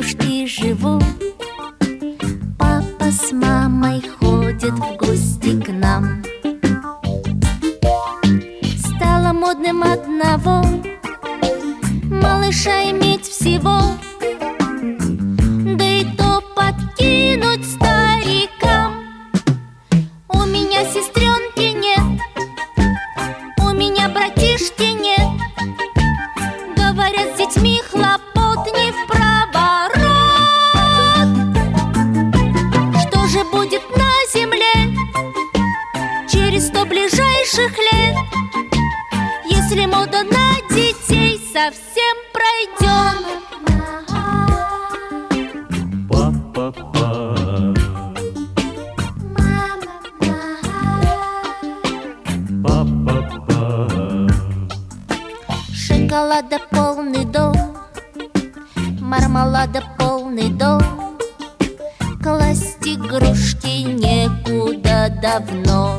дедушки живу. Папа с мамой ходят в гости к нам. Стало модным одного малыша иметь всего, да и то подкинуть старикам. У меня сестренки нет, у меня братишки нет. Говорят, с детьми хлопот не в проворот. Что же будет на земле через 100 ближайших лет, если мода на детей совсем пройдет? Шоколада полный дом, мармелада полный дом. Класть игрушки некуда давно.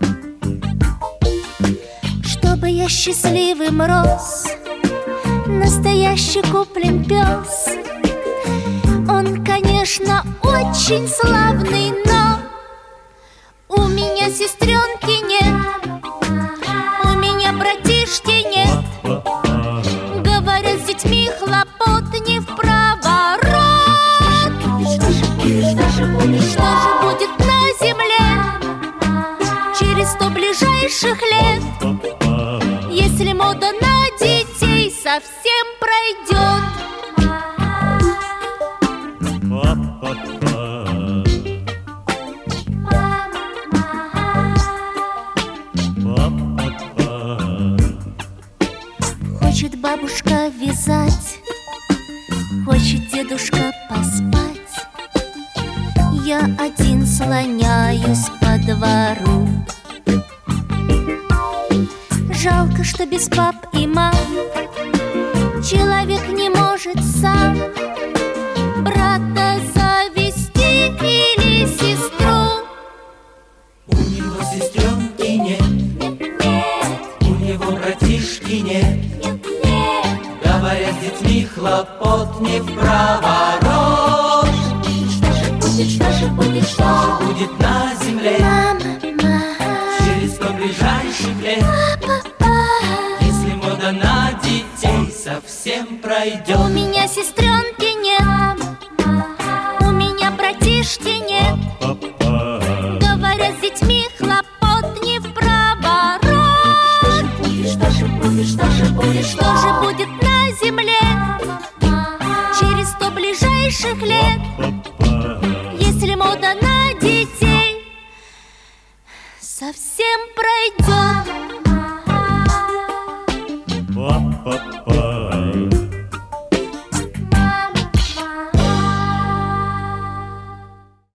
Чтобы я счастливым рос, настоящий куплен пес. Он, конечно, очень славный, но у меня сестренки нет, у меня братишки нет. Говорят, с детьми хлопот не в проворот. Что же будет на земле через 100 ближайших лет, если мода на детей совсем пройдет? Хочет бабушка вязать, хочет дедушка поспать. Я один слоняюсь по двору. Жалко, что без пап и мам человек не может сам брата завести или сестру. У него сестренки нет, у него братишки нет. Говорят, с детьми хлопот не в проворот. Что же будет на земле через 100 ближайших лет, если мода на детей совсем пройдет? У меня сестренки нет, у меня братишки нет. Говорят, с детьми хлопот не в проворот. Что же будет на земле через 100 ближайших лет, если мода на детей совсем пройдет?